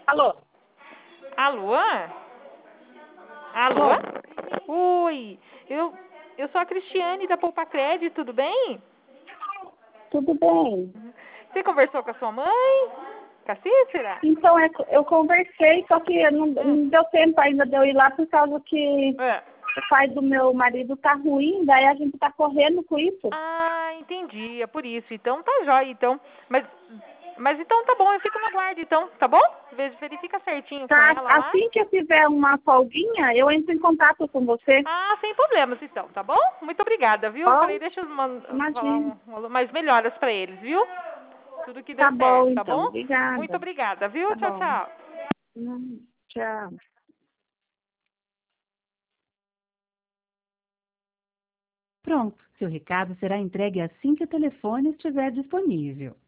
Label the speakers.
Speaker 1: Alô?
Speaker 2: Alô? Alô?
Speaker 1: Alô?
Speaker 2: Oi, eu sou a Cristiane da Poupa Crédito, tudo bem?
Speaker 1: Tudo bem?
Speaker 2: Você conversou com a sua mãe? Com a Cícera?
Speaker 1: Então, eu conversei, só que
Speaker 2: Hum.
Speaker 1: não deu tempo ainda de eu ir lá por causa que
Speaker 2: É.
Speaker 1: o pai do meu marido tá ruim, daí a gente tá correndo com isso.
Speaker 2: Ah, entendi, é por isso. Então tá jóia, então. Mas então tá bom, eu fico no guarda, então, tá bom? Verifica certinho com
Speaker 1: Tá,
Speaker 2: ela lá.
Speaker 1: assim que eu tiver uma folguinha, eu entro em contato com você.
Speaker 2: Ah, sem problemas, então, tá bom? Muito obrigada, viu?
Speaker 1: Ó,
Speaker 2: Falei, deixa eu falar
Speaker 1: imagina.
Speaker 2: mais melhoras pra eles, viu? Tudo que
Speaker 1: Tá
Speaker 2: dê
Speaker 1: bom,
Speaker 2: certo, tá
Speaker 1: então.
Speaker 2: bom? Muito
Speaker 1: Obrigada.
Speaker 2: obrigada, viu?
Speaker 1: Tá
Speaker 2: Tchau,
Speaker 1: bom.
Speaker 2: tchau.
Speaker 1: Tchau.
Speaker 3: Pronto, seu recado será entregue assim que o telefone estiver disponível.